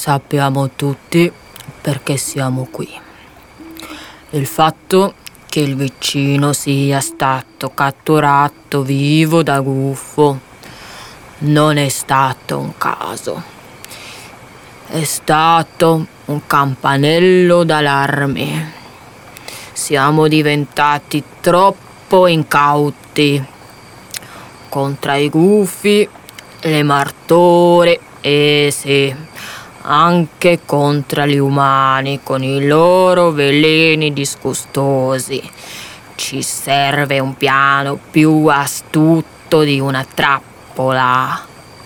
Sappiamo tutti perché siamo qui. Il fatto che il vicino sia stato catturato vivo da Gufo non è stato un caso. È stato un campanello d'allarme. Siamo diventati troppo incauti contro i gufi, le martore e sì, anche contro gli umani con i loro veleni disgustosi. Ci serve un piano più astuto di una trappola.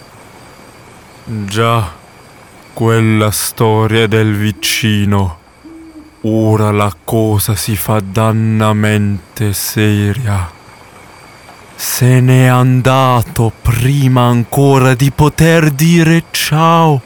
Già, quella storia del vicino. Ora la cosa si fa dannamente seria. Se n'è andato prima ancora di poter dire ciao.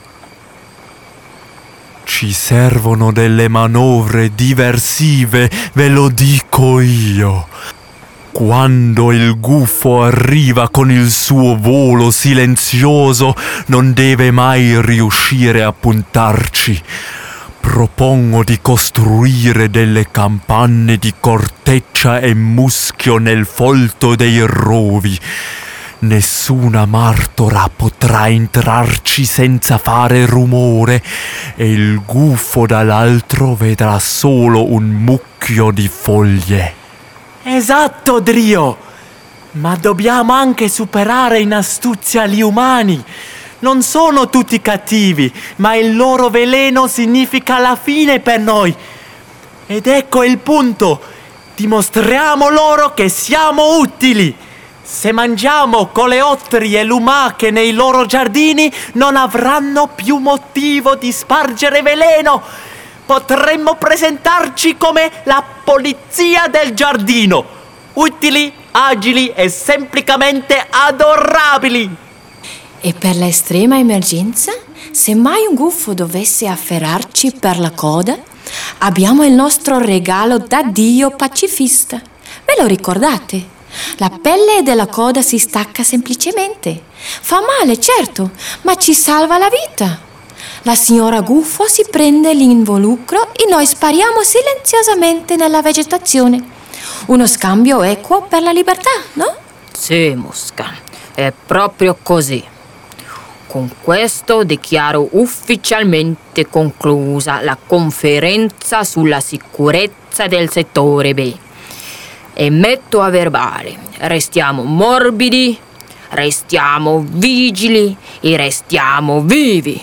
Ci servono delle manovre diversive, ve lo dico io. Quando il gufo arriva con il suo volo silenzioso, non deve mai riuscire a puntarci. Propongo di costruire delle capanne di corteccia e muschio nel folto dei rovi. Nessuna martora potrà entrarci senza fare rumore e il gufo dall'altro vedrà solo un mucchio di foglie. Esatto, Drio! Ma dobbiamo anche superare in astuzia gli umani. Non sono tutti cattivi, ma il loro veleno significa la fine per noi. Ed ecco il punto. Dimostriamo loro che siamo utili. Se mangiamo coleotteri e lumache nei loro giardini, non avranno più motivo di spargere veleno. Potremmo presentarci come la polizia del giardino. Utili, agili e semplicemente adorabili. E per la estrema emergenza, se mai un gufo dovesse afferrarci per la coda, abbiamo il nostro regalo da Dio pacifista. Ve lo ricordate? La pelle della coda si stacca semplicemente. Fa male, certo, ma ci salva la vita. La signora Gufo si prende l'involucro e noi spariamo silenziosamente nella vegetazione. Uno scambio equo per la libertà, no? Sì, Mosca, è proprio così. Con questo dichiaro ufficialmente conclusa la conferenza sulla sicurezza del settore B. E metto a verbale, restiamo morbidi, restiamo vigili e restiamo vivi.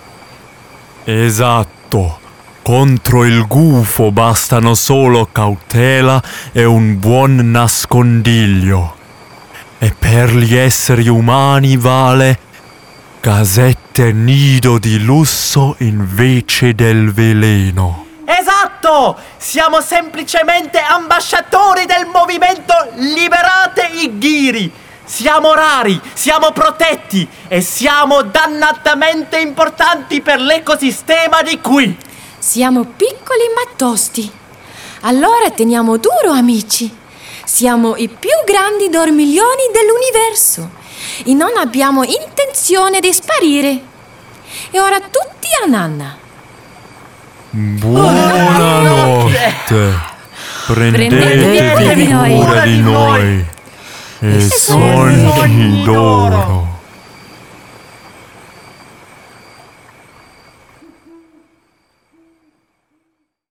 Esatto. Contro il gufo bastano solo cautela e un buon nascondiglio. E per gli esseri umani vale casette nido di lusso invece del veleno. Esatto! Siamo semplicemente ambasciatori del movimento Liberate i Ghiri. Siamo rari, siamo protetti e siamo dannatamente importanti per l'ecosistema di qui. Siamo piccoli ma tosti. Allora teniamo duro, amici. Siamo i più grandi dormiglioni dell'universo e non abbiamo intenzione di sparire. E ora tutti a nanna. Buonanotte. Prendetevi cura cura di noi e sogni d'oro.